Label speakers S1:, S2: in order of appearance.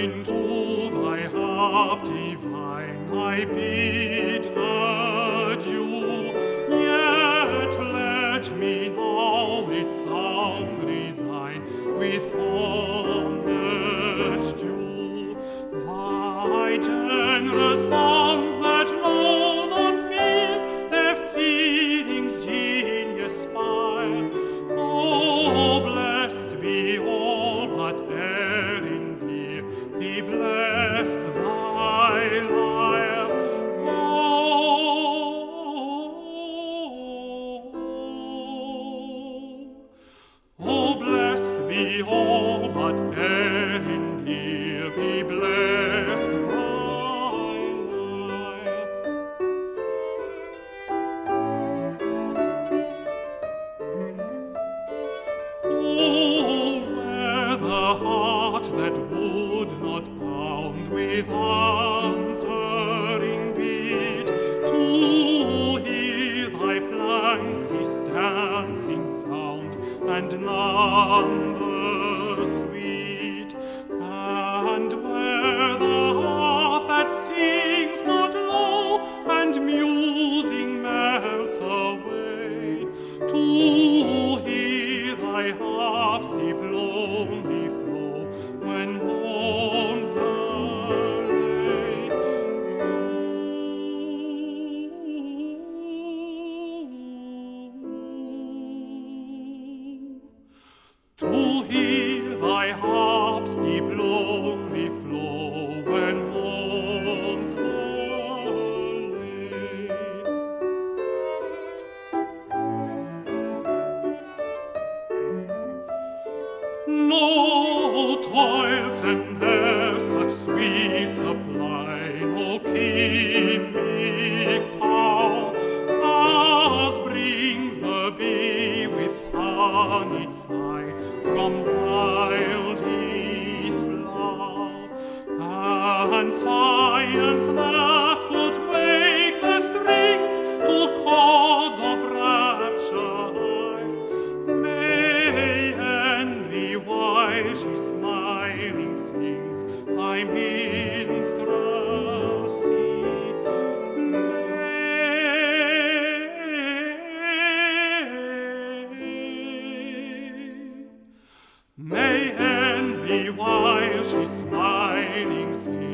S1: into thy harp divine I bid adieu. Yet let me now its sounds resign with homage due. Thy generous sounds that know not fear, their feelings genius fire. Oh, blessed be all but err in thee, be blessed thy lyre. Oh, blessed be all but err in thee, be blessed thy lyre. Oh, where the heart that would not bound with answering beat to hear thy plaints distancing sound and number sweet, and where the heart that sings not low and musing melts away to hear thy harp's deep lonely flow when mourns the lay. To hear thy harp's deep lonely flow when mourns the lay. No toil can e'er such sweet supply, no chemic power, as brings the bee with honeyed thigh from wild heath flower, and science that could wake the strings to chords of rapture high, may envy while she smiling sings thy minstrelsy. May envy while she smiling sings